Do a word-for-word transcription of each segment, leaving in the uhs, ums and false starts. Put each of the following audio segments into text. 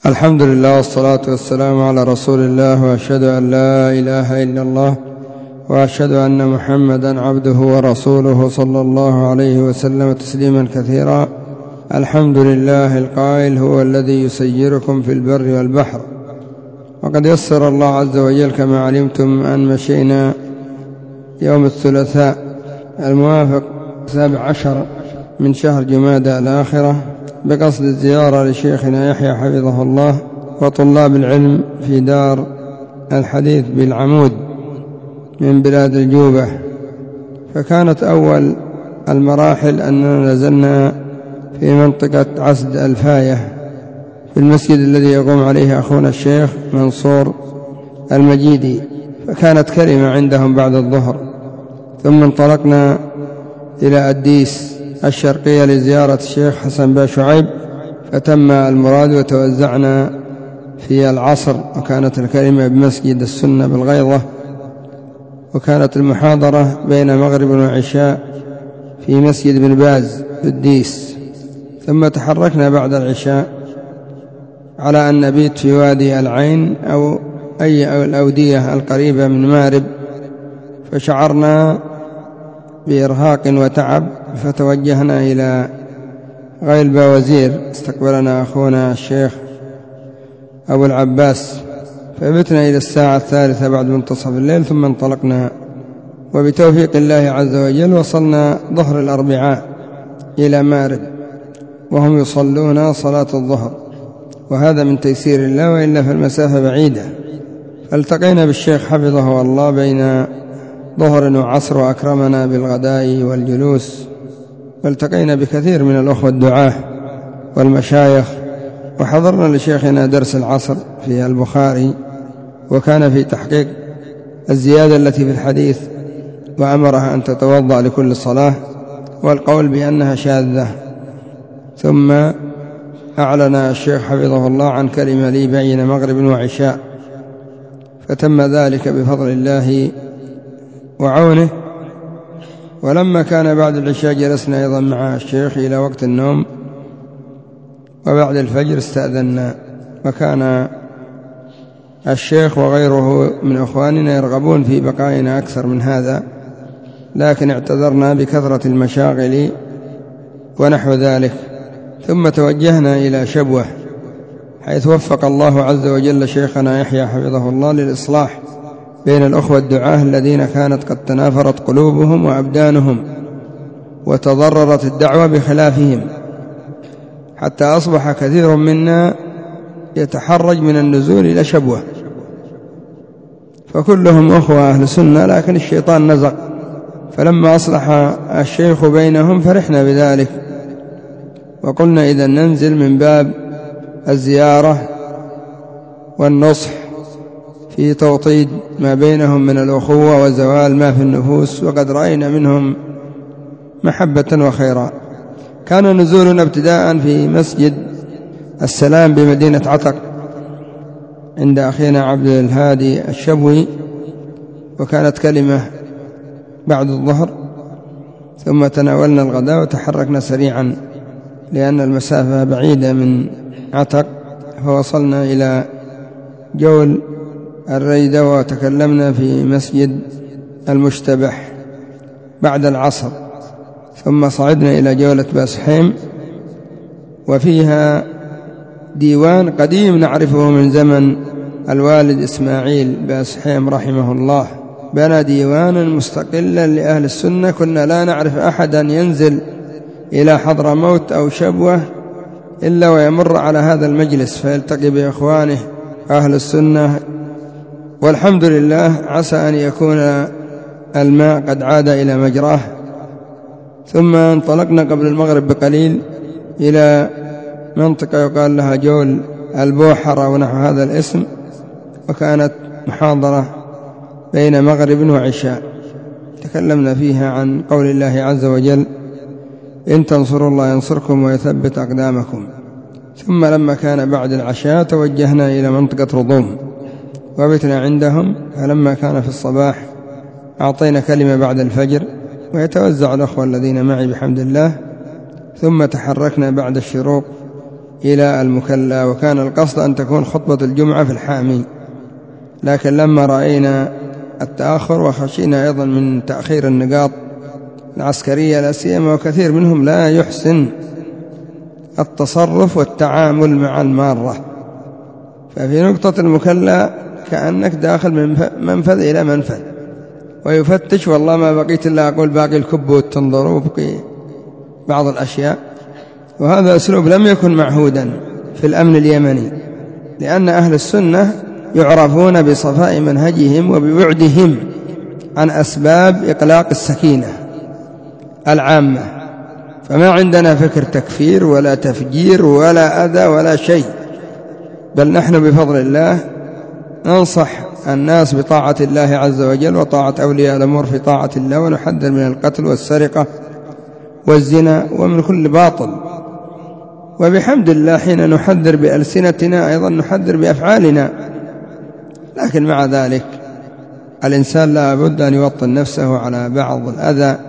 الحمد لله والصلاة والسلام على رسول الله، وأشهد أن لا إله إلا الله، وأشهد أن محمدا عبده ورسوله صلى الله عليه وسلم تسليما كثيرا. الحمد لله القائل: هو الذي يسيركم في البر والبحر. وقد يسر الله عز وجل كما علمتم أن مشينا يوم الثلاثاء الموافق سابع عشر من شهر جمادى الآخرة بقصد الزيارة لشيخنا يحيى حفظه الله وطلاب العلم في دار الحديث بالعمود من بلاد الجوبة. فكانت أول المراحل أننا نزلنا في منطقة عسد الفاية في المسجد الذي يقوم عليه أخونا الشيخ منصور المجيدي، فكانت كلمة عندهم بعد الظهر. ثم انطلقنا إلى أديس الشرقية لزيارة الشيخ حسن بن شعيب، فتم المراد وتوزعنا في العصر، وكانت الكلمة بمسجد السنة بالغيضة، وكانت المحاضرة بين مغرب وعشاء في مسجد بن باز في الديس. ثم تحركنا بعد العشاء على أن نبيت في وادي العين أو أي الأودية القريبة من مارب، فشعرنا بإرهاق وتعب فتوجهنا إلى غيل باوزير. استقبلنا أخونا الشيخ أبو العباس، فبتنا إلى الساعة الثالثة بعد منتصف الليل، ثم انطلقنا وبتوفيق الله عز وجل وصلنا ظهر الأربعاء إلى مارب وهم يصلون صلاة الظهر، وهذا من تيسير الله، وإلا فالمسافة بعيدة. فالتقينا بالشيخ حفظه الله بين ظهر وعصر، وأكرمنا بالغداء والجلوس، والتقينا بكثير من الأخوة الدعاة والمشايخ، وحضرنا لشيخنا درس العصر في البخاري، وكان في تحقيق الزيادة التي في الحديث وأمرها أن تتوضأ لكل صلاة، والقول بأنها شاذة. ثم أعلن الشيخ حفظه الله عن كلمة لي بين مغرب وعشاء، فتم ذلك بفضل الله وعونه. ولما كان بعد العشاء جلسنا أيضا مع الشيخ إلى وقت النوم، وبعد الفجر استأذنا، وكان الشيخ وغيره من أخواننا يرغبون في بقائنا أكثر من هذا، لكن اعتذرنا بكثرة المشاغل ونحو ذلك. ثم توجهنا إلى شبوة، حيث وفق الله عز وجل شيخنا يحيى حفظه الله للإصلاح بين الأخوة الدعاة الذين كانت قد تنافرت قلوبهم وأبدانهم، وتضررت الدعوة بخلافهم، حتى أصبح كثير منا يتحرج من النزول إلى شبوة، فكلهم أخوة أهل سنة، لكن الشيطان نزغ. فلما أصلح الشيخ بينهم فرحنا بذلك، وقلنا إذا ننزل من باب الزيارة والنصح في توطيد ما بينهم من الأخوة وزوال ما في النفوس، وقد رأينا منهم محبة وخيرا. كان نزولنا ابتداء في مسجد السلام بمدينة عتق عند أخينا عبد الهادي الشبوي، وكانت كلمة بعد الظهر، ثم تناولنا الغداء وتحركنا سريعا لأن المسافة بعيدة من عتق، فوصلنا إلى جول الريدة، وتكلمنا في مسجد المشتبح بعد العصر. ثم صعدنا إلى جولة باسحيم، وفيها ديوان قديم نعرفه من زمن الوالد إسماعيل باسحيم رحمه الله، بنى ديوانا مستقلا لأهل السنة. كنا لا نعرف أحدا ينزل إلى حضرموت أو شبوة إلا ويمر على هذا المجلس فيلتقي بإخوانه أهل السنة، والحمد لله. عسى أن يكون الماء قد عاد إلى مجراه. ثم انطلقنا قبل المغرب بقليل إلى منطقة يقال لها جول البوحر أو نحو هذا الاسم، وكانت محاضرة بين مغرب وعشاء تكلمنا فيها عن قول الله عز وجل: إن تنصروا الله ينصركم ويثبت أقدامكم. ثم لما كان بعد العشاء توجهنا إلى منطقة رضوم وبتنا عندهم، فلما كان في الصباح أعطينا كلمة بعد الفجر، ويتوزع الأخوة الذين معي بحمد الله. ثم تحركنا بعد الشروق إلى المكلا، وكان القصد أن تكون خطبة الجمعة في الحامي، لكن لما رأينا التأخر وخشينا أيضا من تأخير النقاط العسكرية لا سيما، وكثير منهم لا يحسن التصرف والتعامل مع المارة، ففي نقطة المكلا كأنك داخل من منفذ إلى منفذ ويفتش، والله ما بقيت إلا أقول باقي الكبوت تنظر وبقي بعض الأشياء. وهذا أسلوب لم يكن معهودا في الأمن اليمني، لأن أهل السنة يعرفون بصفاء منهجهم وببعدهم عن أسباب إقلاق السكينة العامة، فما عندنا فكر تكفير ولا تفجير ولا أذى ولا شيء، بل نحن بفضل الله ننصح الناس بطاعة الله عز وجل وطاعة أولياء الأمور في طاعة الله، ونحذر من القتل والسرقة والزنا ومن كل باطل. وبحمد الله حين نحذر بألسنتنا أيضا نحذر بأفعالنا، لكن مع ذلك الإنسان لا بد أن يوطن نفسه على بعض الأذى.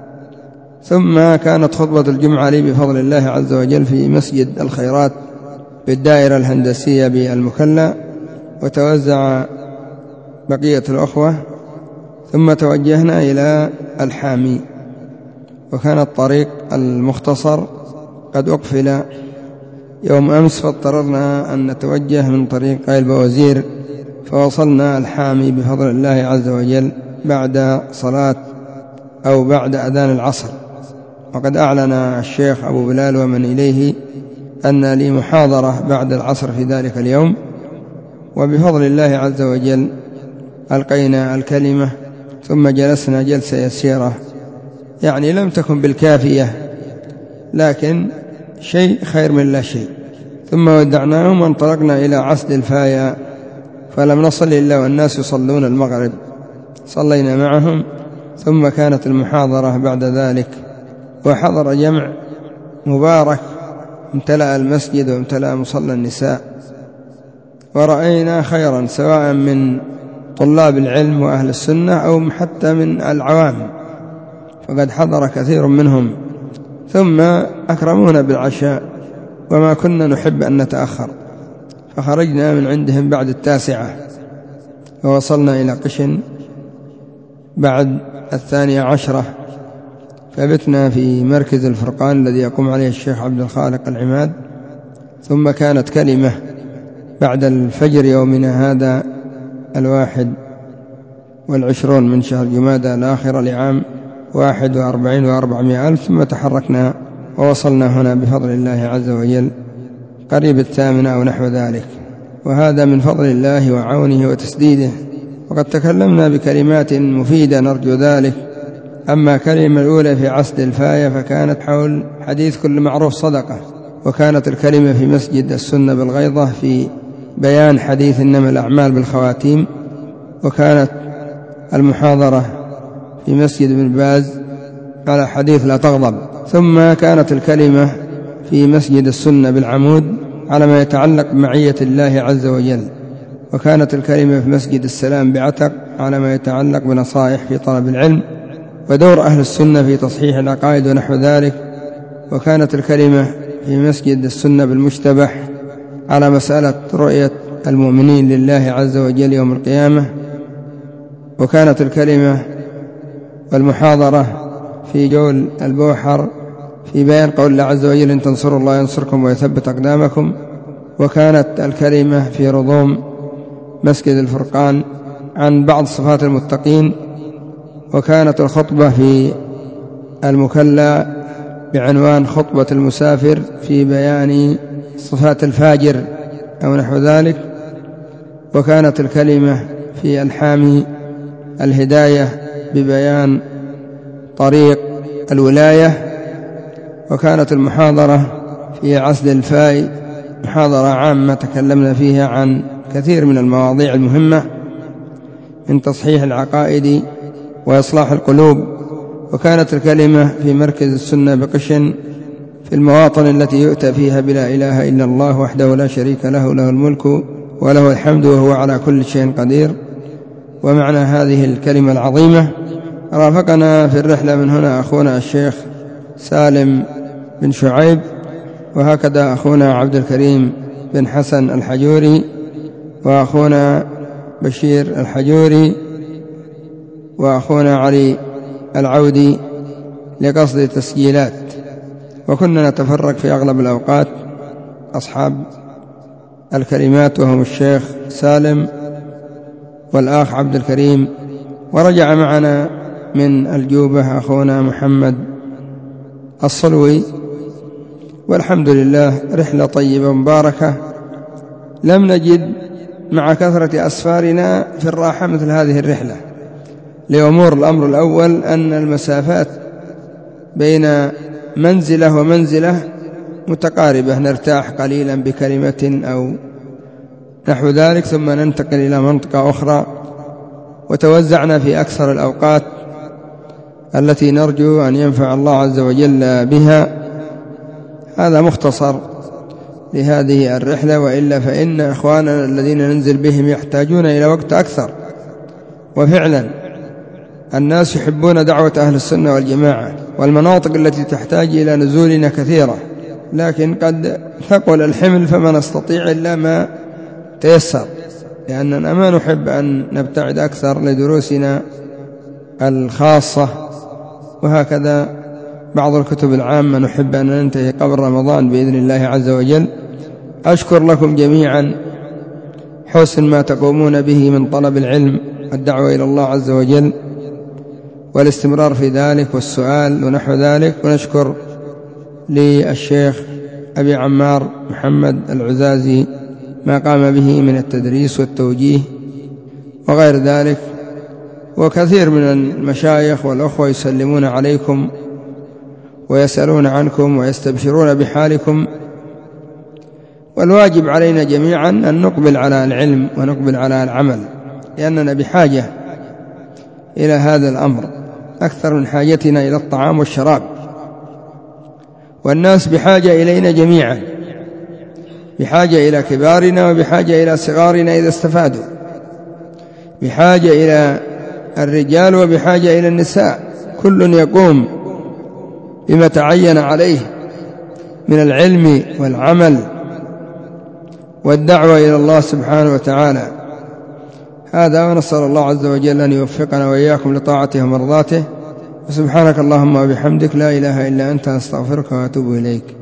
ثم كانت خطبة الجمعة لي بفضل الله عز وجل في مسجد الخيرات بالدائرة الهندسية بالمكلا، وتوزع بقية الأخوة، ثم توجهنا إلى الحامي، وكان الطريق المختصر قد أقفل يوم أمس، فاضطررنا أن نتوجه من طريق قايل بوزير، فوصلنا الحامي بفضل الله عز وجل بعد صلاة أو بعد أذان العصر. وقد أعلن الشيخ أبو بلال ومن إليه أن لي محاضرة بعد العصر في ذلك اليوم، وبفضل الله عز وجل ألقينا الكلمة ثم جلسنا جلسة يسيرة، يعني لم تكن بالكافية لكن شيء خير من لا شيء، ثم ودعناهم وانطلقنا إلى عسد الفايا، فلم نصل إلا والناس يصلون المغرب، صلينا معهم، ثم كانت المحاضرة بعد ذلك، وحضر جمع مبارك، امتلأ المسجد وامتلأ مصلى النساء، ورأينا خيرا سواء من طلاب العلم وأهل السنة أو حتى من العوام، فقد حضر كثير منهم، ثم أكرمونا بالعشاء وما كنا نحب أن نتأخر، فخرجنا من عندهم بعد التاسعة، ووصلنا إلى قشن بعد الثانية عشرة، فبتنا في مركز الفرقان الذي يقوم عليه الشيخ عبد الخالق العماد. ثم كانت كلمة بعد الفجر يومنا هذا الواحد والعشرون من شهر جمادى الآخرة لعام واحد وأربعين وأربعمائة ألف، ثم تحركنا ووصلنا هنا بفضل الله عز وجل قريب الثامنة أو نحو ذلك، وهذا من فضل الله وعونه وتسديده. وقد تكلمنا بكلمات مفيدة نرجو ذلك. أما كلمة الأولى في عسد الفاية فكانت حول حديث كل معروف صدقة، وكانت الكلمة في مسجد السنة بالغيضة في بيان حديث إنما الأعمال بالخواتيم، وكانت المحاضرة في مسجد ابن باز على حديث لا تغضب، ثم كانت الكلمة في مسجد السنة بالعمود على ما يتعلق بمعية الله عز وجل، وكانت الكلمة في مسجد السلام بعتق على ما يتعلق بنصائح في طلب العلم ودور أهل السنة في تصحيح العقائد ونحو ذلك، وكانت الكلمة في مسجد السنة بالمشتبح على مسألة رؤية المؤمنين لله عز وجل يوم القيامة، وكانت الكلمة والمحاضرة في جول البوحر في بيان قول الله عز وجل إن تنصروا الله ينصركم ويثبت أقدامكم، وكانت الكلمة في رضوم مسجد الفرقان عن بعض صفات المتقين، وكانت الخطبة في المكلا بعنوان خطبة المسافر في بيان صفات الفاجر أو نحو ذلك، وكانت الكلمة في الحامي الهداية ببيان طريق الولاية، وكانت المحاضرة في عسد الفاي محاضرة عامة تكلمنا فيها عن كثير من المواضيع المهمة من تصحيح العقائد وإصلاح القلوب، وكانت الكلمة في مركز السنة بقشن في المواطن التي يؤتى فيها بلا إله إلا الله وحده لا شريك له له الملك وله الحمد وهو على كل شيء قدير. ومعنى هذه الكلمة العظيمة رافقنا في الرحلة من هنا أخونا الشيخ سالم بن شعيب، وهكذا أخونا عبد الكريم بن حسن الحجوري، وأخونا بشير الحجوري، وأخونا علي العودي لقصد تسجيلات. وكنا نتفرق في أغلب الأوقات أصحاب الكلمات، وهم الشيخ سالم والآخ عبد الكريم. ورجع معنا من الجوبة أخونا محمد الصلوي. والحمد لله رحلة طيبة مباركة، لم نجد مع كثرة أسفارنا في الراحة مثل هذه الرحلة لأمور. الأمر الأول أن المسافات بين منزلة ومنزلة متقاربة، نرتاح قليلا بكلمة أو نحو ذلك ثم ننتقل إلى منطقة أخرى، وتوزعنا في أكثر الأوقات التي نرجو أن ينفع الله عز وجل بها. هذا مختصر لهذه الرحلة، وإلا فإن إخواننا الذين ننزل بهم يحتاجون إلى وقت أكثر. وفعلا الناس يحبون دعوة أهل السنة والجماعة، والمناطق التي تحتاج إلى نزولنا كثيرة، لكن قد ثقل الحمل فما نستطيع إلا ما تيسر، لأننا ما نحب أن نبتعد أكثر لدروسنا الخاصة. وهكذا بعض الكتب العامة نحب أن ننتهي قبل رمضان بإذن الله عز وجل. أشكر لكم جميعا حسن ما تقومون به من طلب العلم والدعوة إلى الله عز وجل والاستمرار في ذلك والسؤال ونحو ذلك. ونشكر للشيخ أبي عمار محمد العزازي ما قام به من التدريس والتوجيه وغير ذلك. وكثير من المشايخ والأخوة يسلمون عليكم ويسألون عنكم ويستبشرون بحالكم. والواجب علينا جميعا أن نقبل على العلم ونقبل على العمل، لأننا بحاجة إلى هذا الأمر أكثر من حاجتنا إلى الطعام والشراب. والناس بحاجة إلينا جميعا، بحاجة إلى كبارنا وبحاجة إلى صغارنا إذا استفادوا، بحاجة إلى الرجال وبحاجة إلى النساء، كل يقوم بما تعين عليه من العلم والعمل والدعوة إلى الله سبحانه وتعالى. هذا، ونسأل الله عز وجل أن يوفقنا وإياكم لطاعته ومرضاته. وسبحانك اللهم وبحمدك، لا إله إلا أنت، أستغفرك وأتوب إليك.